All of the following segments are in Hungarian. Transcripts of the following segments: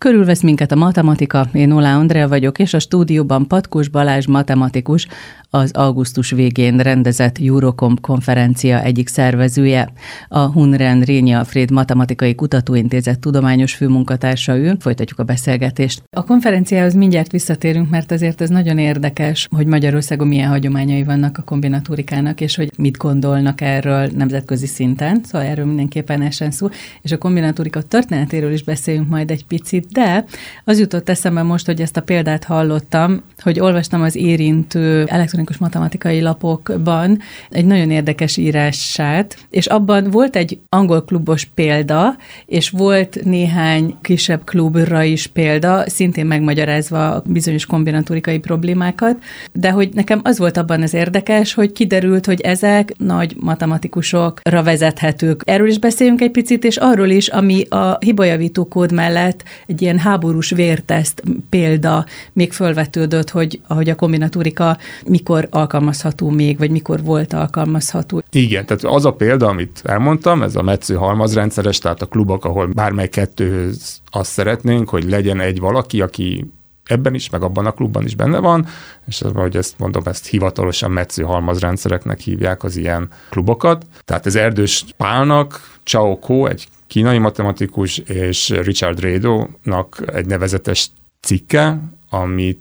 Körülvesz minket a matematika, én Oláh Andrea vagyok, és a stúdióban Patkós Balázs matematikus, az augusztus végén rendezett Eurocomp konferencia egyik szervezője. A Hunren Rényi Alfréd Matematikai Kutatóintézet tudományos főmunkatársa ő. Folytatjuk a beszélgetést. A konferenciához mindjárt visszatérünk, mert azért ez nagyon érdekes, hogy Magyarországon milyen hagyományai vannak a kombinatórikának, és hogy mit gondolnak erről nemzetközi szinten. Szóval erről mindenképpen esen szó. És a kombinatorika történetéről is beszéljünk majd egy picit, de az jutott eszembe most, hogy ezt a példát hallottam, hogy olvastam az érintő elektronikus matematikai lapokban egy nagyon érdekes írását, és abban volt egy angol klubos példa, és volt néhány kisebb klubra is példa, szintén megmagyarázva bizonyos kombinatorikai problémákat, de hogy nekem az volt abban az érdekes, hogy kiderült, hogy ezek nagy matematikusokra vezethetők. Erről is beszéljünk egy picit, és arról is, ami a hibajavító kód mellett egy ilyen háborús vérteszt példa még fölvetődött, hogy ahogy a kombinatorika mikor alkalmazható még, vagy mikor volt alkalmazható. Igen, tehát az a példa, amit elmondtam, ez a metsző halmazrendszeres, tehát a klubok, ahol bármely kettőhöz azt szeretnénk, hogy legyen egy valaki, aki ebben is, meg abban a klubban is benne van, és ahogy ezt mondom, ezt hivatalosan metsző halmazrendszereknek hívják az ilyen klubokat. Tehát ez Erdős Pálnak, Chao Ko, egy kínai matematikus, és Richard Rado-nak egy nevezetes cikke, amit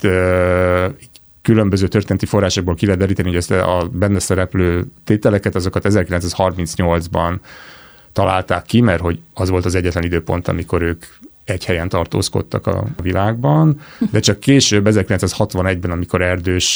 különböző történeti forrásokból ki lehet deríteni, hogy ezt a benne szereplő tételeket, azokat 1938-ban találták ki, mert hogy az volt az egyetlen időpont, amikor ők egy helyen tartózkodtak a világban, de csak később, 1961-ben, amikor Erdős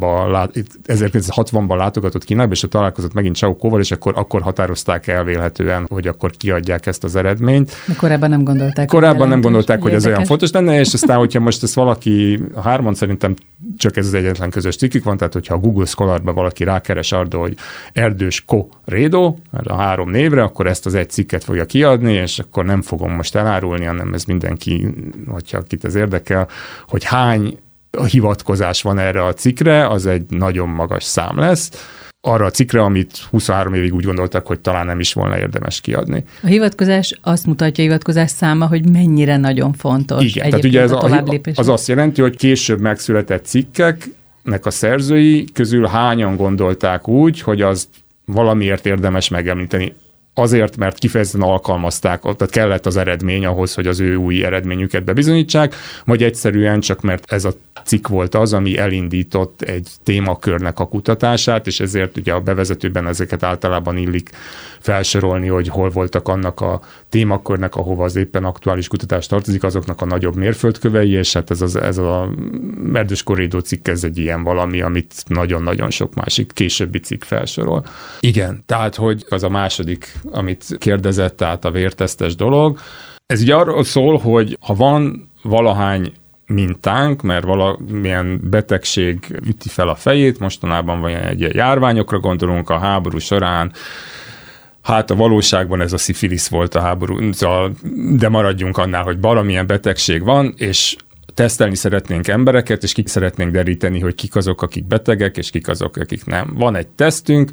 1960-ban látogatott Kínába, és találkozott megint Chao Ko-val, és akkor határozták el vélhetően, hogy akkor kiadják ezt az eredményt. De korábban nem gondolták. Korábban nem gondolták, hogy ez olyan fontos lenne, és aztán, hogyha most ezt valaki, a hárman szerintem csak ez az egyetlen közös cikkük van, tehát hogyha a Google Scholarba valaki rákeres arra, hogy Erdős Ko Rédo, a 3 névre, akkor ezt az egy cikket fogja kiadni, és akkor nem fogom most elárulni, hanem ez mindenki, hogyha akit ez érdekel, hogy hány hivatkozás van erre a cikkre, az egy nagyon magas szám lesz. Arra a cikkre, amit 23 évig úgy gondoltak, hogy talán nem is volna érdemes kiadni. A hivatkozás azt mutatja, a hivatkozás száma, hogy mennyire nagyon fontos. Igen, tehát ugye ez az azt jelenti, hogy később megszületett cikkeknek a szerzői közül hányan gondolták úgy, hogy az valamiért érdemes megemlíteni. Azért, mert kifejezetten alkalmazták, tehát kellett az eredmény ahhoz, hogy az ő új eredményüket bebizonyítsák, vagy egyszerűen csak mert ez a cikk volt az, ami elindított egy témakörnek a kutatását, és ezért ugye a bevezetőben ezeket általában illik felsorolni, hogy hol voltak annak a témakörnek, ahova az éppen aktuális kutatás tartozik, azoknak a nagyobb mérföldkövei, és hát ez a Erdős Ko-Rédo cikk, ez egy ilyen valami, amit nagyon-nagyon sok másik későbbi cikk felsorol. Igen, tehát hogy az a második, amit kérdezett, tehát a vértesztes dolog. Ez ugye arról szól, hogy ha van valahány mintánk, mert valamilyen betegség üti fel a fejét, mostanában van egy járványokra gondolunk a háború során, hát a valóságban ez a szifilisz volt a háború, de maradjunk annál, hogy valamilyen betegség van, és tesztelni szeretnénk embereket, és kik szeretnénk deríteni, hogy kik azok, akik betegek, és kik azok, akik nem. Van egy tesztünk,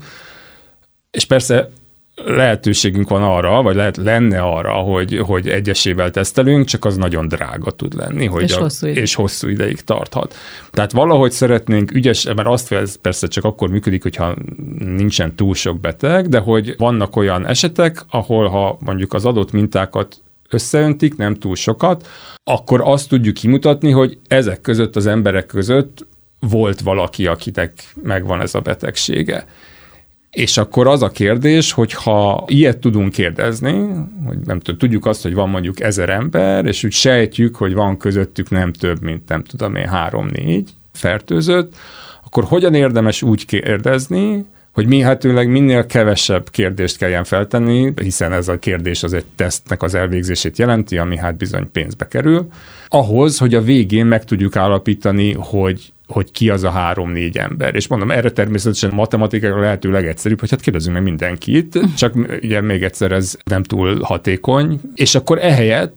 és persze lehetőségünk van arra, vagy lenne arra, hogy egyesével tesztelünk, csak az nagyon drága tud lenni, és hosszú ideig tarthat. Tehát valahogy szeretnénk mert azt persze csak akkor működik, hogyha nincsen túl sok beteg, de hogy vannak olyan esetek, ahol ha mondjuk az adott mintákat összeöntik, nem túl sokat, akkor azt tudjuk kimutatni, hogy ezek között az emberek között volt valaki, akinek megvan ez a betegsége. És akkor az a kérdés, hogy ha ilyet tudunk kérdezni, hogy nem tudom, tudjuk azt, hogy van mondjuk 1000 ember, és úgy sejtjük, hogy van közöttük nem több, mint 3-4 fertőzött, akkor hogyan érdemes úgy kérdezni, hogy mihetőleg minél kevesebb kérdést kelljen feltenni, hiszen ez a kérdés az egy tesztnek az elvégzését jelenti, ami hát bizony pénzbe kerül, ahhoz, hogy a végén meg tudjuk állapítani, hogy ki az a 3-4 ember. És mondom, erre természetesen matematikailag lehető legegyszerűbb, hogy hát kérdezzünk meg mindenkit, csak ugye még egyszer ez nem túl hatékony, és akkor ehelyett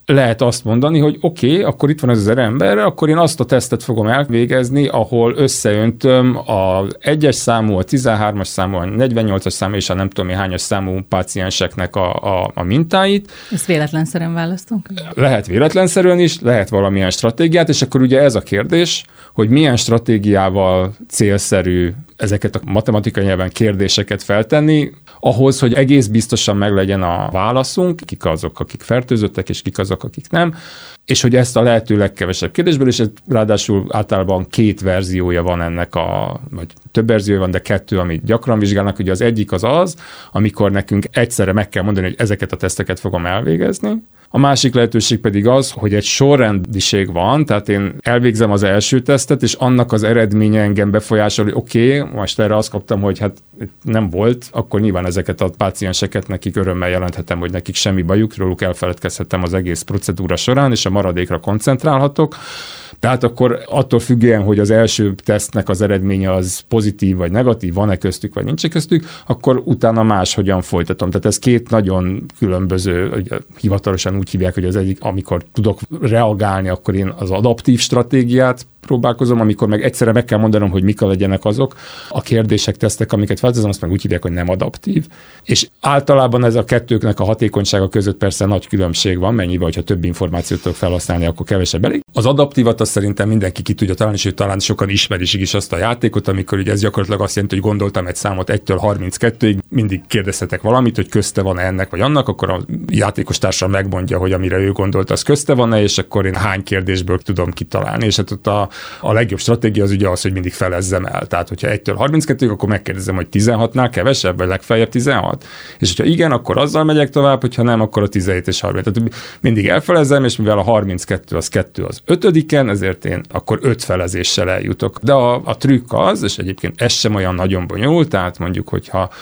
lehet azt mondani, hogy oké, akkor itt van ez az emberre, akkor én azt a tesztet fogom elvégezni, ahol összeöntöm az 1-es számú, a 13-as számú, a 48-as számú és a nem tudom hányas számú pácienseknek a mintáit. Ezt véletlenszerűen választunk? Lehet véletlenszerűen is, lehet valamilyen stratégiát, és akkor ugye ez a kérdés, hogy milyen stratégiával célszerű ezeket a matematikai nyelven kérdéseket feltenni, ahhoz, hogy egész biztosan meglegyen a válaszunk, kik azok, akik fertőzöttek, és kik azok, akik nem, és hogy ezt a lehető legkevesebb kérdésből, és ráadásul általában 2 verziója van ennek vagy több verziója van, de 2, amit gyakran vizsgálnak, ugye az egyik az, amikor nekünk egyszerre meg kell mondani, hogy ezeket a teszteket fogom elvégezni. A másik lehetőség pedig az, hogy egy sorrendiség van, tehát én elvégzem az első tesztet, és annak az eredménye engem befolyásol, hogy oké, most erre azt kaptam, hogy hát nem volt, akkor nyilván ezeket a pácienseket nekik örömmel jelenthetem, hogy nekik semmi bajuk, róluk elfeledkezhetem az egész procedúra során, és a maradékra koncentrálhatok. Tehát akkor attól függően, hogy az első tesztnek az eredménye az pozitív vagy negatív, van-e köztük, vagy nincs köztük, akkor utána máshogyan folytatom. Tehát ez 2 nagyon különböző, hivatalosan úgy hívják, hogy az egyik, amikor tudok reagálni, akkor én az adaptív stratégiát próbálkozom, amikor meg egyszerre meg kell mondanom, hogy mik legyenek azok a kérdések, tesztek, amiket felteszem, azt meg úgy hívják, hogy nem adaptív. És általában ez a kettőknek a hatékonysága között persze nagy különbség van, mennyivel, hogyha több információt tudok felhasználni, akkor kevesebb elég. Az adaptívat azt szerintem mindenki ki tudja találni, és talán sokan ismerik is azt a játékot, amikor ugye ez gyakorlatilag azt jelenti, hogy gondoltam egy számot 1-től 32-ig, mindig kérdezhetek valamit, hogy közte van-e ennek vagy annak, akkor a játékos társam megmondja, hogy amire ő gondolt, az közte van-e, és akkor én hány kérdésből tudom kitalálni. És hát ott a legjobb stratégia az ugye az, hogy mindig felezzem el. Tehát, hogyha 1-től 32-ig, akkor megkérdezem, hogy 16-nál kevesebb, vagy legfeljebb 16. És hogyha igen, akkor azzal megyek tovább, hogyha nem, akkor a 17 és 30. Tehát mindig elfelezzem, és mivel a 32 az 2 az 5-en, ezért én akkor 5 felezéssel eljutok. De a trükk az, és egyébként ez sem olyan nagyon bonyolult, tehát mondjuk, hogyha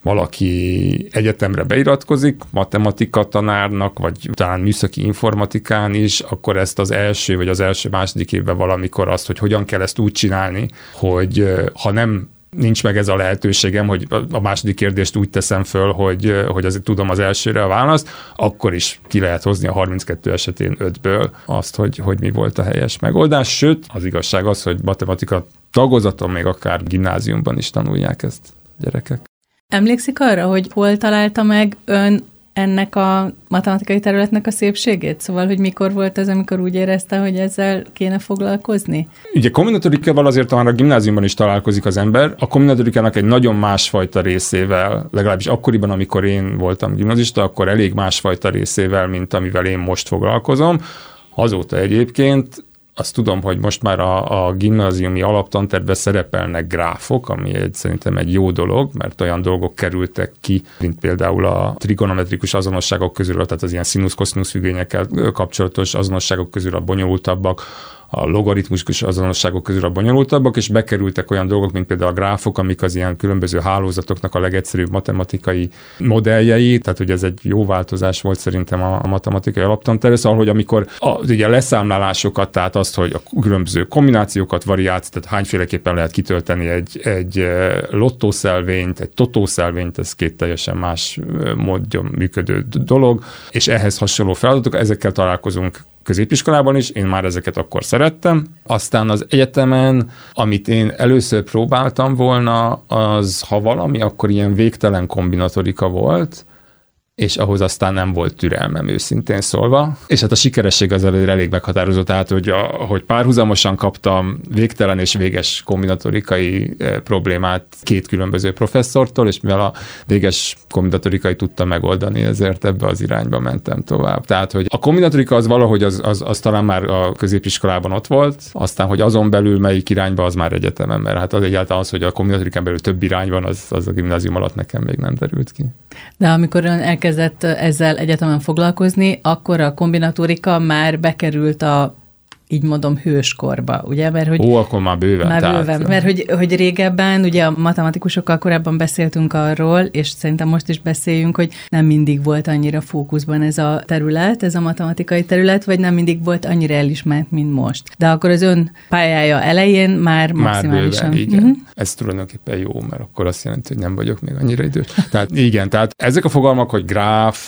valaki egyetemre beiratkozik, matematika tanárnak, vagy talán műszaki informatikán is, akkor ezt az első vagy az első-második évben valamikor azt, hogy hogyan kell ezt úgy csinálni, hogy ha nincs meg ez a lehetőségem, hogy a második kérdést úgy teszem föl, hogy azért tudom az elsőre a választ, akkor is ki lehet hozni a 32 esetén 5-ből azt, hogy mi volt a helyes megoldás. Sőt, az igazság az, hogy matematika tagozaton még akár gimnáziumban is tanulják ezt gyerekek. Emlékszik arra, hogy hol találta meg ön ennek a matematikai területnek a szépségét? Szóval, hogy mikor volt az, amikor úgy érezte, hogy ezzel kéne foglalkozni? Ugye kombinatorikával azért talán a gimnáziumban is találkozik az ember. A kombinatorikának egy nagyon másfajta részével, legalábbis akkoriban, amikor én voltam gimnazista, akkor elég másfajta részével, mint amivel én most foglalkozom. Azóta egyébként azt tudom, hogy most már a gimnáziumi alaptantervben szerepelnek gráfok, ami szerintem egy jó dolog, mert olyan dolgok kerültek ki, mint például a trigonometrikus azonosságok közül, tehát az ilyen színusz-koszínusz függvényekkel kapcsolatos azonosságok közül a bonyolultabbak, a logaritmus azonosságok közül a bonyolultabbak, és bekerültek olyan dolgok, mint például a gráfok, amik az ilyen különböző hálózatoknak a legegyszerűbb matematikai modelljei, tehát hogy ez egy jó változás volt szerintem a matematikai alaptanterv, szóval, hogy amikor ugye leszámlálásokat, tehát azt, hogy a különböző kombinációkat, variációt, tehát hányféleképpen lehet kitölteni egy lottószelvényt, egy totószelvényt, ez 2 teljesen más módon működő dolog, és ehhez hasonló feladatok, ezekkel találkozunk középiskolában is, én már ezeket akkor szerettem. Aztán az egyetemen, amit én először próbáltam volna, az, ha valami, akkor ilyen végtelen kombinatorika volt, és ahhoz aztán nem volt türelmem, őszintén szólva. És hát a sikeresség az elég meghatározó, tehát hogy párhuzamosan kaptam végtelen és véges kombinatorikai problémát 2 különböző professzortól, és mivel a véges kombinatorikai tudta megoldani, ezért ebbe az irányba mentem tovább. Tehát, hogy a kombinatorika az valahogy az talán már a középiskolában ott volt, aztán, hogy azon belül melyik irányba, az már egyetemen, mert hát az egyáltalán az, hogy a kombinatorikán belül több irány van, az a gimnázium alatt nekem még nem derült ki. De amikor ön elkezdett ezzel egyetemen foglalkozni, akkor a kombinatorika már bekerült így mondom, hőskorba, ugye? Mert, hogy akkor már bőven. Mert hogy régebben, ugye a matematikusokkal korábban beszéltünk arról, és szerintem most is beszéljünk, hogy nem mindig volt annyira fókuszban ez a terület, ez a matematikai terület, vagy nem mindig volt annyira elismert, mint most. De akkor az ön pályája elején már maximálisan. Bőven, igen. Ez tulajdonképpen jó, mert akkor azt jelenti, hogy nem vagyok még annyira idős. Tehát igen, tehát ezek a fogalmak, hogy gráf,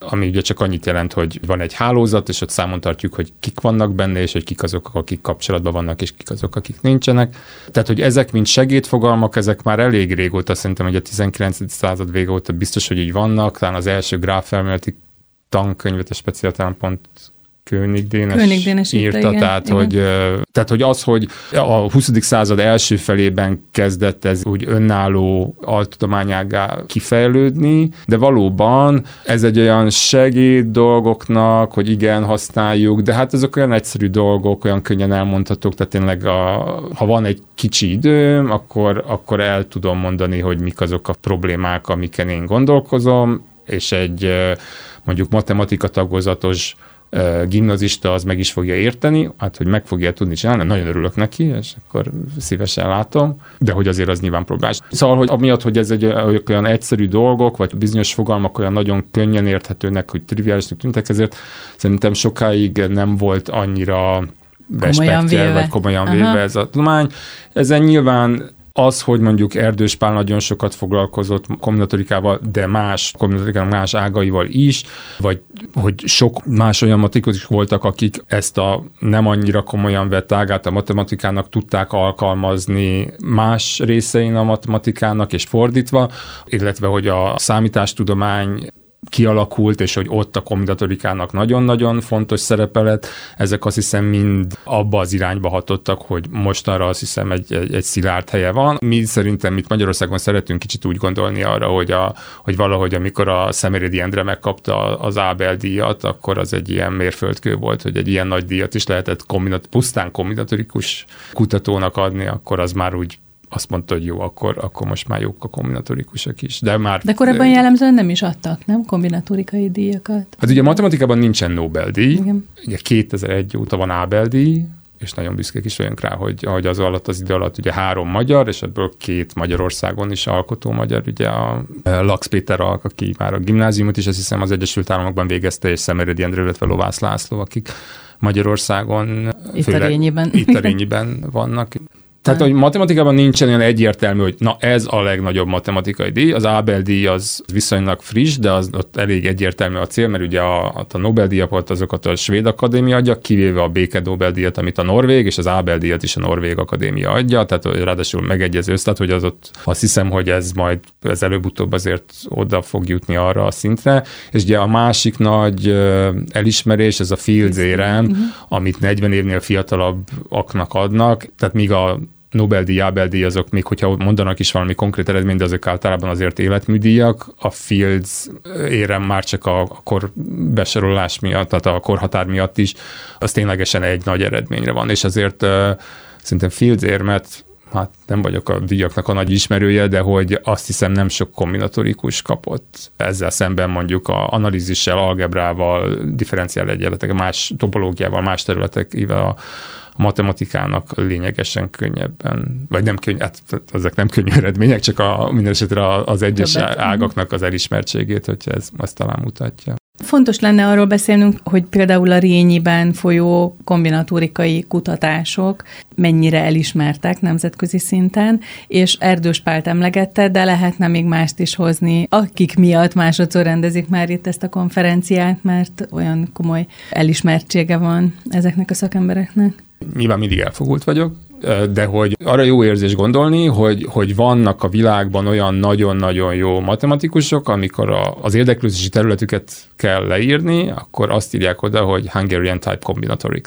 ami ugye csak annyit jelent, hogy van egy hálózat, és ott számon tartjuk, hogy kik vannak benne, és hogy kik azok, akik kapcsolatban vannak, és kik azok, akik nincsenek. Tehát, hogy ezek mint segédfogalmak, ezek már elég régóta, szerintem, hogy a 19. század vége óta biztos, hogy így vannak. Talán az első gráfelméleti tankönyvet, a speciáltalán pont König Dénes írta, igen, tehát, igen. Hogy az, hogy a 20. század első felében kezdett ez úgy önálló altudományággá kifejlődni, de valóban ez egy olyan segéd dolgoknak, hogy igen, használjuk, de hát ezek olyan egyszerű dolgok, olyan könnyen elmondhatók, tehát tényleg ha van egy kicsi időm, akkor el tudom mondani, hogy mik azok a problémák, amiken én gondolkozom, és egy mondjuk matematika tagozatos gimnazista az meg is fogja érteni, hát hogy meg fogja tudni csinálni, nagyon örülök neki, és akkor szívesen látom, de hogy azért az nyilván problémás. Szóval, hogy amiatt, hogy ez egy olyan egyszerű dolgok, vagy bizonyos fogalmak olyan nagyon könnyen érthetőnek, hogy triviálisnak tűntek, ezért szerintem sokáig nem volt annyira respektje, vagy komolyan véve ez a tudomány. Ezen nyilván az, hogy mondjuk Erdős Pál nagyon sokat foglalkozott kombinatorikával, de kombinatorikának más ágaival is, vagy hogy sok más olyan matematikusok voltak, akik ezt a nem annyira komolyan vett ágát a matematikának tudták alkalmazni más részein a matematikának, és fordítva, illetve hogy a számítástudomány kialakult, és hogy ott a kombinatorikának nagyon-nagyon fontos szerepe lett. Ezek azt hiszem mind abba az irányba hatottak, hogy mostanra azt hiszem egy szilárd helye van. Mi szerintem itt Magyarországon szeretünk kicsit úgy gondolni arra, hogy valahogy amikor a Szemerédi Endre megkapta az Ábel-díjat, akkor az egy ilyen mérföldkő volt, hogy egy ilyen nagy díjat is lehetett pusztán kombinatorikus kutatónak adni, akkor az már úgy azt mondta, hogy jó, akkor most már jók a kombinatorikusok is. De korábban jellemzően nem is adtak, nem? Kombinatorikai díjakat. Hát ugye a matematikában nincsen Nobel-díj. Igen. Ugye 2001 óta van Ábel-díj, és nagyon büszkék is vagyunk rá, hogy az alatt, az idő alatt ugye 3 magyar, és ebből 2 Magyarországon is alkotó magyar, ugye a Lax Péter Alk, aki már a gimnáziumot is, azt hiszem az Egyesült Államokban végezte, és Szemerédi Endre, illetve Lovász László, akik Magyarországon itt a Rényiben vannak. Tehát, hogy matematikában nincsen olyan egyértelmű, hogy na ez a legnagyobb matematikai díj, az Ábel-díj az viszonylag friss, de az ott elég egyértelmű a cél, mert ugye a Nobel-díjakat azokat a Svéd Akadémia adja, kivéve a béke Nobel-díjat, amit a Norvég, és az Ábel-díjat is a Norvég Akadémia adja, tehát ráadásul megegyező, tehát hogy az ott azt hiszem, hogy ez majd ez előbb-utóbb azért oda fog jutni arra a szintre, és ugye a másik nagy elismerés, ez a Fields érem, amit 40 évnél fiatalabbaknak adnak, tehát míg a Nobel-díj, Ábel-díj azok még, hogyha mondanak is valami konkrét eredményt, de azok általában azért életműdíjak. A Fields érem már csak a korbesorolás miatt, tehát a korhatár miatt is, az ténylegesen egy nagy eredményre van, és azért szerintem Fields érmet, hát nem vagyok a díjaknak a nagy ismerője, de hogy azt hiszem nem sok kombinatorikus kapott. Ezzel szemben mondjuk a analízissel, algebrával, differenciál egyenletek, más topológiával, más területekkel a matematikának lényegesen könnyebben, vagy nem könnyű, hát ezek nem könnyű eredmények, csak minden esetre az egyes ágaknak az elismertségét, hogyha ezt talán mutatja. Fontos lenne arról beszélnünk, hogy például a Rényiben folyó kombinatorikai kutatások mennyire elismertek nemzetközi szinten, és Erdős Pált emlegette, de lehetne még mást is hozni, akik miatt másodszor rendezik már itt ezt a konferenciát, mert olyan komoly elismertsége van ezeknek a szakembereknek. Nyilván mindig elfogult vagyok, de hogy arra jó érzés gondolni, hogy vannak a világban olyan nagyon-nagyon jó matematikusok, amikor az érdeklődési területüket kell leírni, akkor azt írják oda, hogy Hungarian Type Combinatorics.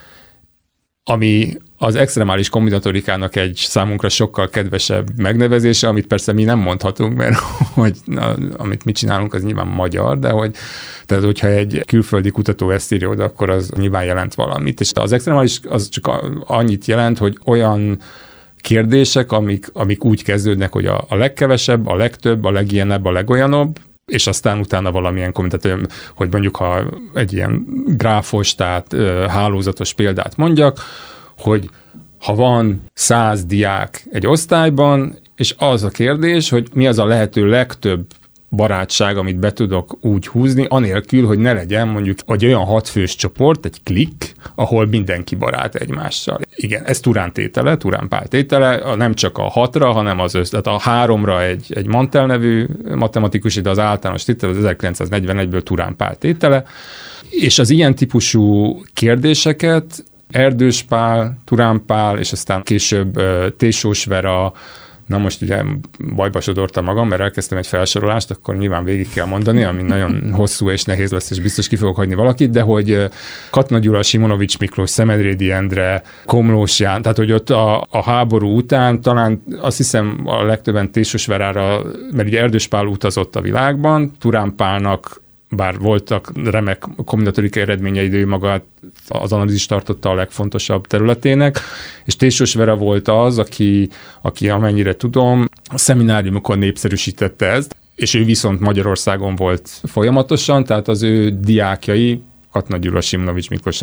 Ami az extremális kombinatorikának egy számunkra sokkal kedvesebb megnevezése, amit persze mi nem mondhatunk, mert hogy amit mi csinálunk, az nyilván magyar, de tehát hogyha egy külföldi kutató ezt írja oda, akkor az nyilván jelent valamit. És az extremális az csak annyit jelent, hogy olyan kérdések, amik úgy kezdődnek, hogy a legkevesebb, a legtöbb, a legilyenebb, a legolyanabb, és aztán utána valamilyen kommentátor, hogy mondjuk ha egy ilyen gráfos, tehát hálózatos példát mondjak, hogy ha van 100 diák egy osztályban, és az a kérdés, hogy mi az a lehető legtöbb barátság, amit be tudok úgy húzni, anélkül, hogy ne legyen mondjuk egy olyan 6 fős csoport, egy klik, ahol mindenki barát egymással. Igen, ez Turán tétele, Turán Pál tétele, nem csak a 6-ra, hanem tehát a 3-ra egy Mantel nevű matematikus, de az általános tétele az 1941-ből Turán Pál tétele, és az ilyen típusú kérdéseket Erdős Pál, Turán Pál, és aztán később Tésós Vera. Na most ugye bajba sodortam magam, mert elkezdtem egy felsorolást, akkor nyilván végig kell mondani, ami nagyon hosszú és nehéz lesz, és biztos ki fogok hagyni valakit, de hogy Katona Gyula, Simonovics Miklós, Szemedrédi Endre, Komlós Ján, tehát hogy ott a háború után talán azt hiszem a legtöbben Tésós Verára, mert ugye Erdős Pál utazott a világban, Turán Pálnak bár voltak remek kombinatorikai eredményei, de ő maga az analízis tartotta a legfontosabb területének, és Tésós Vera volt az, aki amennyire tudom, a szemináriumokon népszerűsítette ezt, és ő viszont Magyarországon volt folyamatosan, tehát az ő diákjai, Katona Gyula, Simonovics Miklós,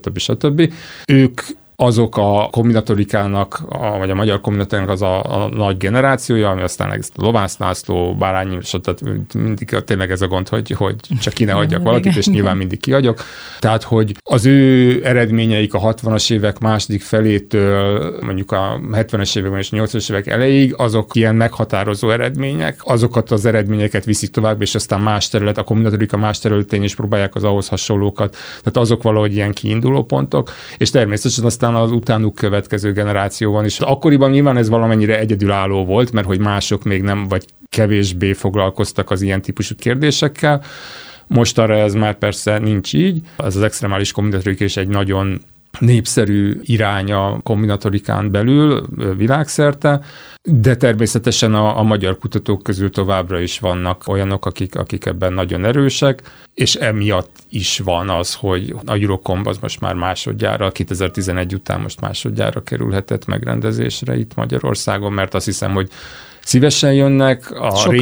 stb. Ők azok a kombinatorikának, vagy a magyar kombinatorikának az a nagy generációja, ami aztán Lovász László, Bárányi, stb. Mindig tényleg ez a gond, hogy csak ki ne hagyjak valakit, és nyilván mindig kihagyok. Tehát, hogy az ő eredményeik a 60-as évek második felétől, mondjuk a 70-es években és 80-as évek elejéig, azok ilyen meghatározó eredmények, azokat az eredményeket viszik tovább, és aztán más terület, a kombinatorika más területén is próbálják az ahhoz hasonlókat. Tehát azok valahogy ilyen kiinduló pontok, és természetesen aztán az utánuk következő generációban is. Akkoriban nyilván ez valamennyire egyedülálló volt, mert hogy mások még nem, vagy kevésbé foglalkoztak az ilyen típusú kérdésekkel. Mostanra ez már persze nincs így. Ez az extremális kombinatorika is egy nagyon népszerű irány a kombinatorikán belül világszerte, de természetesen a magyar kutatók közül továbbra is vannak olyanok, akik ebben nagyon erősek, és emiatt is van az, hogy a Eurocomb az most már másodjára, 2011 után most másodjára kerülhetett megrendezésre itt Magyarországon, mert azt hiszem, hogy szívesen jönnek.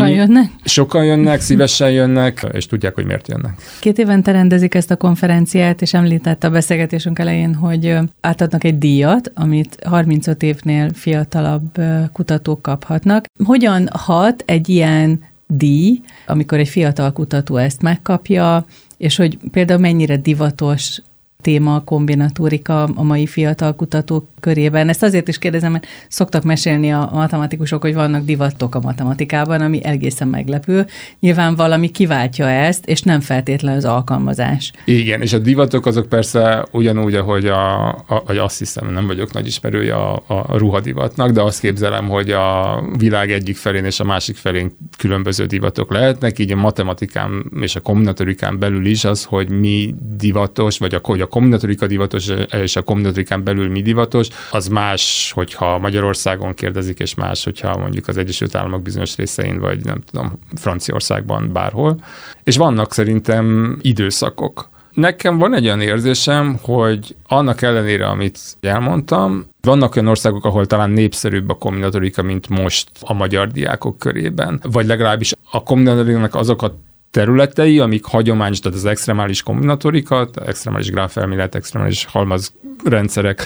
Sokan jönnek, szívesen jönnek, és tudják, hogy miért jönnek. 2 évente rendezik ezt a konferenciát, és említette a beszélgetésünk elején, hogy átadnak egy díjat, amit 35 évnél fiatalabb kutatók kaphatnak. Hogyan hat egy ilyen díj, amikor egy fiatal kutató ezt megkapja, és hogy például mennyire divatos téma a kombinatorika a mai fiatal kutatók körében. Ezt azért is kérdezem, mert szoktak mesélni a matematikusok, hogy vannak divatok a matematikában, ami egészen meglepő. Nyilván valami kiváltja ezt, és nem feltétlenül az alkalmazás. Igen, és a divatok azok persze ugyanúgy, ahogy vagy azt hiszem, nem vagyok nagy ismerője a ruhadivatnak, de azt képzelem, hogy a világ egyik felén és a másik felén különböző divatok lehetnek, így a matematikán és a kombinatorikán belül is az, hogy mi divatos, vagy hogy a kombinatorika divatos, és a kombinatorikán belül mi divatos, az más, hogyha Magyarországon kérdezik, és más, hogyha mondjuk az Egyesült Államok bizonyos részein, vagy nem tudom, Franciaországban bárhol. És vannak szerintem időszakok. Nekem van egy olyan érzésem, hogy annak ellenére, amit elmondtam, vannak olyan országok, ahol talán népszerűbb a kombinatorika, mint most a magyar diákok körében. Vagy legalábbis a kombinatorikának azok a területei, amik hagyományos, tehát az extremális kombinatorika, extremális gráfelmélet, extremális halmazrendszerek,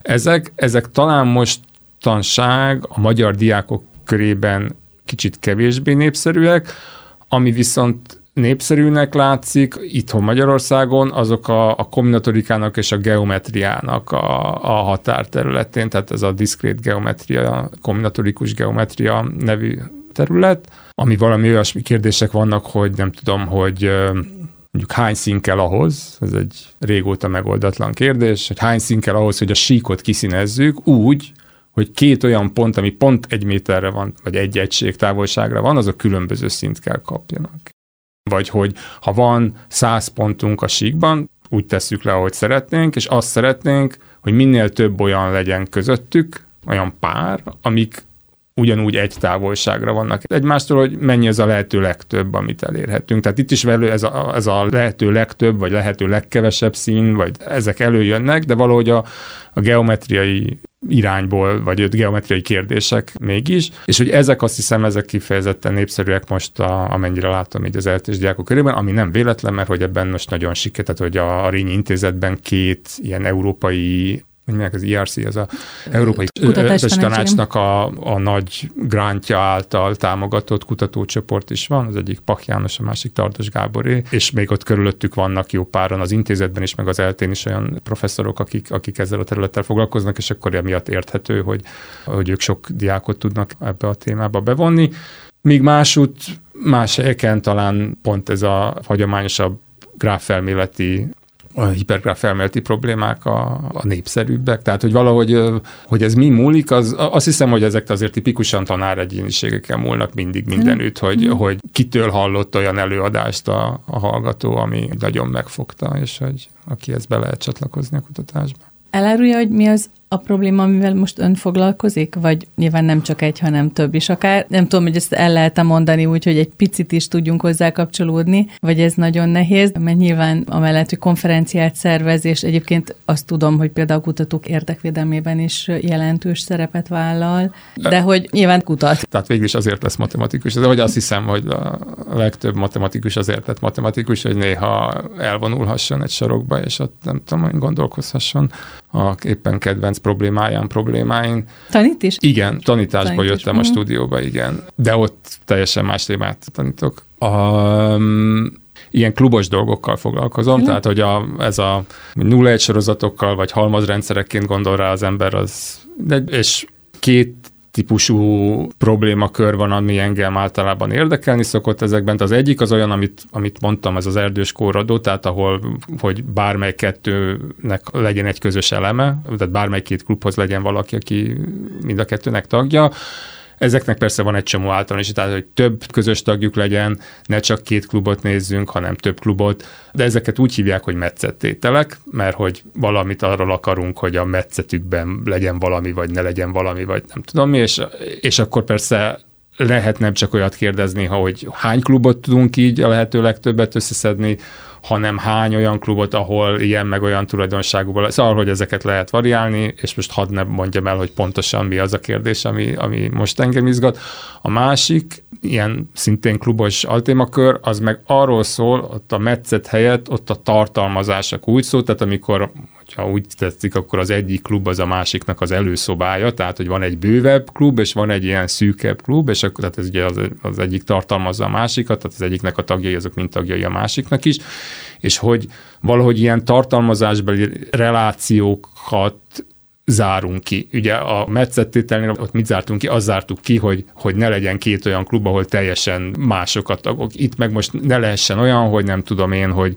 ezek talán mostanság a magyar diákok körében kicsit kevésbé népszerűek, ami viszont népszerűnek látszik itthon Magyarországon, azok a kombinatorikának és a geometriának a határterületén, tehát ez a diszkrét geometria, kombinatorikus geometria nevű terület, ami valami olyasmi kérdések vannak, hogy nem tudom, hogy mondjuk hány szín kell ahhoz, ez egy régóta megoldatlan kérdés, hogy hány szín kell ahhoz, hogy a síkot kiszínezzük úgy, hogy 2 olyan pont, ami pont 1 méterre van, vagy 1 egység távolságra van, azok különböző színt kell kapjanak. Vagy hogy ha van 100 pontunk a síkban, úgy tesszük le, ahogy szeretnénk, és azt szeretnénk, hogy minél több olyan legyen közöttük, olyan pár, amik ugyanúgy egy távolságra vannak egymástól, hogy mennyi az a lehető legtöbb, amit elérhetünk. Tehát itt is ez a lehető legtöbb, vagy lehető legkevesebb szín, vagy ezek előjönnek, de valahogy a geometriai irányból, vagy geometriai kérdések mégis, és hogy ezek azt hiszem, ezek kifejezetten népszerűek most, amennyire látom így az ELTE-s diákok körében, ami nem véletlen, mert hogy ebben most nagyon sikerült, hogy a Rényi Intézetben 2 ilyen európai az IRC, az a Európai Kutatási Tanácsnak a nagy grantja által támogatott kutatócsoport is van, az egyik Pach János, a másik Tardos Gáboré, és még ott körülöttük vannak jó páran az intézetben is, meg az ELTE-n is olyan professzorok, akik ezzel a területtel foglalkoznak, és akkor emiatt érthető, hogy ők sok diákot tudnak ebbe a témába bevonni. Míg más helyeken talán pont ez a hagyományosabb gráffelméleti, a hipergráffelméleti problémák a népszerűbbek. Tehát, hogy valahogy, hogy ez mi múlik, azt hiszem, hogy ezek azért tipikusan tanáregyéniségekkel múlnak mindig mindenütt, hogy kitől hallott olyan előadást a hallgató, ami nagyon megfogta, és hogy akihez be lehet csatlakozni a kutatásba. Elárulja, hogy mi az a probléma, amivel most ön foglalkozik? Vagy nyilván nem csak egy, hanem több is akár? Nem tudom, hogy ezt el lehet mondani úgy, hogy egy picit is tudjunk hozzá kapcsolódni, vagy ez nagyon nehéz, mert nyilván amellett, hogy konferenciát szervez, és egyébként azt tudom, hogy például a kutatók érdekvédelmében is jelentős szerepet vállal, de hogy nyilván kutat. Tehát végül is azért lesz matematikus. De hogy azt hiszem, hogy a legtöbb matematikus azért lett matematikus, hogy néha elvonulhasson egy sarokba, és ott nem tudom, hogy gondolkozhasson a éppen kedvenc problémáin. Tanít is? Igen, tanításból jöttem a stúdióba, igen. De ott teljesen más témát tanítok. Ilyen klubos dolgokkal foglalkozom, tehát hogy ez a 0-1 sorozatokkal, vagy halmazrendszerekként gondol rá az ember, és két típusú problémakör van, ami engem általában érdekelni szokott ezekben. Az egyik az olyan, amit mondtam, ez az erdős kóradó, tehát hogy bármely kettőnek legyen egy közös eleme, tehát bármely két klubhoz legyen valaki, aki mind a kettőnek tagja. Ezeknek persze van egy csomó általános, tehát hogy több közös tagjuk legyen, ne csak két klubot nézzünk, hanem több klubot, de ezeket úgy hívják, hogy metszettételek, mert hogy valamit arról akarunk, hogy a metszetükben legyen valami, vagy ne legyen valami, vagy nem tudom mi, és akkor persze lehet nem csak olyat kérdezni, hogy hány klubot tudunk így a lehető legtöbbet összeszedni, hanem hány olyan klubot, ahol ilyen meg olyan tulajdonságúval, szóval, hogy ezeket lehet variálni, és most hadd ne mondjam el, hogy pontosan mi az a kérdés, ami most engem izgat. A másik, ilyen szintén klubos altémakör, az meg arról szól, ott a metszet helyett, ott a tartalmazások úgy szól, tehát amikor, ha úgy tetszik, akkor az egyik klub az a másiknak az előszobája, tehát, hogy van egy bővebb klub, és van egy ilyen szűkebb klub, és akkor tehát ez ugye az egyik tartalmazza a másikat, tehát az egyiknek a tagjai, azok mind tagjai a másiknak is, és hogy valahogy ilyen tartalmazásbeli relációkat zárunk ki. Ugye a metszettételnél ott mit zártunk ki? Azt zártuk ki, hogy ne legyen két olyan klub, ahol teljesen mások a tagok. Itt meg most ne lehessen olyan, hogy nem tudom én, hogy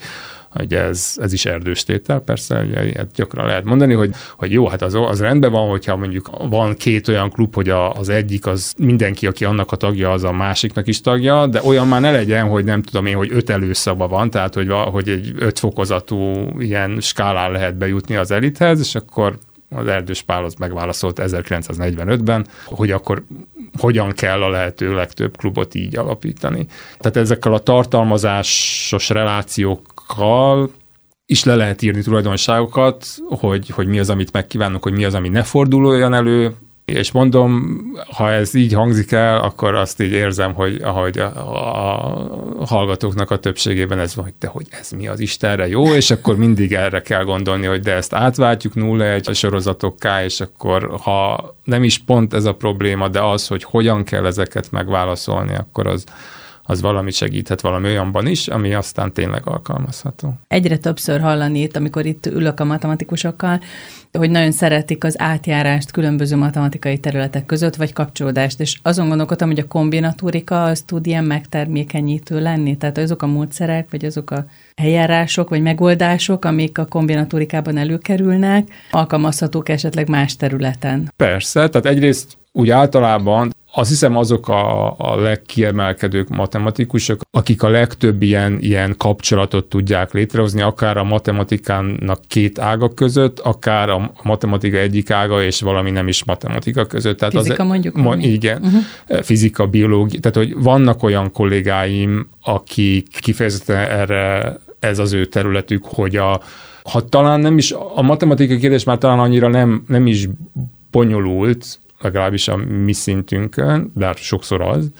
ez is erdős tétel, persze, ugye, gyakran lehet mondani, hogy jó, hát az rendben van, hogyha mondjuk van két olyan klub, hogy az egyik az mindenki, aki annak a tagja, az a másiknak is tagja, de olyan már ne legyen, hogy nem tudom én, hogy 5 előszava van, tehát hogy egy 5 fokozatú ilyen skálán lehet bejutni az elithez, és akkor az Erdős Pál az megválaszolt 1945-ben, hogy akkor hogyan kell a lehető legtöbb klubot így alapítani. Tehát ezekkel a tartalmazásos relációkkal is le lehet írni tulajdonságokat, hogy mi az, amit megkívánunk, hogy mi az, ami ne forduljon elő, és mondom, ha ez így hangzik el, akkor azt így érzem, hogy ahogy a hallgatóknak a többségében ez van, hogy ez mi az Istenre jó, és akkor mindig erre kell gondolni, hogy de ezt átváltjuk 0-1 sorozatokká, és akkor ha nem is pont ez a probléma, de az, hogy hogyan kell ezeket megválaszolni, akkor az valamit segíthet valami olyanban is, ami aztán tényleg alkalmazható. Egyre többször hallani itt, amikor itt ülök a matematikusokkal, hogy nagyon szeretik az átjárást különböző matematikai területek között, vagy kapcsolódást, és azon gondolkodtam, hogy a kombinatorika az tud ilyen megtermékenyítő lenni, tehát azok a módszerek, vagy azok a eljárások, vagy megoldások, amik a kombinatorikában előkerülnek, alkalmazhatók esetleg más területen. Persze, tehát egyrészt úgy általában azt hiszem azok a legkiemelkedők matematikusok, akik a legtöbb ilyen kapcsolatot tudják létrehozni, akár a matematikának két ága között, akár a matematika egyik ága és valami nem is matematika között. Tehát fizika mondjuk? Igen, fizika, biológia. Tehát, hogy vannak olyan kollégáim, akik kifejezetten erre ez az ő területük, hogy ha talán nem is, a matematikai kérdés már talán annyira nem is bonyolult, legalábbis a mi szintünkön, de sokszor az,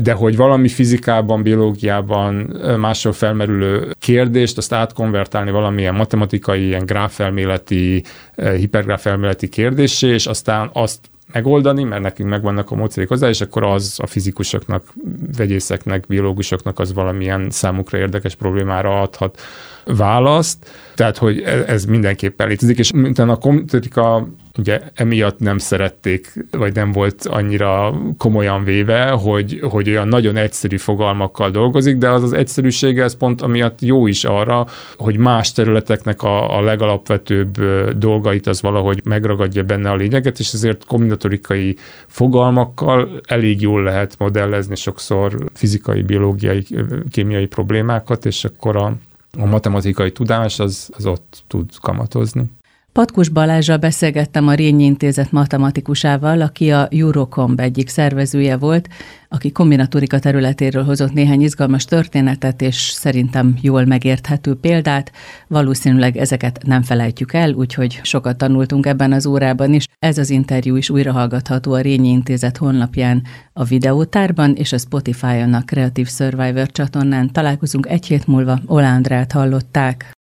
de hogy valami fizikában, biológiában máshol felmerülő kérdést, azt átkonvertálni valamilyen matematikai, ilyen gráfelméleti, hipergráfelméleti kérdéssé, és aztán azt megoldani, mert nekünk megvannak a módszerek hozzá, és akkor az a fizikusoknak, vegyészeknek, biológusoknak az valamilyen számukra érdekes problémára adhat választ. Tehát, hogy ez mindenképpen létezik, és a kombinatorika ugye emiatt nem szerették, vagy nem volt annyira komolyan véve, hogy olyan nagyon egyszerű fogalmakkal dolgozik, de az egyszerűsége, ez pont amiatt jó is arra, hogy más területeknek a legalapvetőbb dolgait az valahogy megragadja benne a lényeget, és ezért kombinatorikai fogalmakkal elég jól lehet modellezni sokszor fizikai, biológiai, kémiai problémákat, és akkor a matematikai tudás az ott tud kamatozni. Patkus Balázsral beszélgettem a Rényi Intézet matematikusával, aki a Eurocomb egyik szervezője volt, aki kombinatorika területéről hozott néhány izgalmas történetet, és szerintem jól megérthető példát. Valószínűleg ezeket nem felejtjük el, úgyhogy sokat tanultunk ebben az órában is. Ez az interjú is újra hallgatható a Rényi Intézet honlapján, a videótárban és a Spotify-on a Creative Survivor csatornán. Találkozunk egy hét múlva, Oláh Andrát hallották.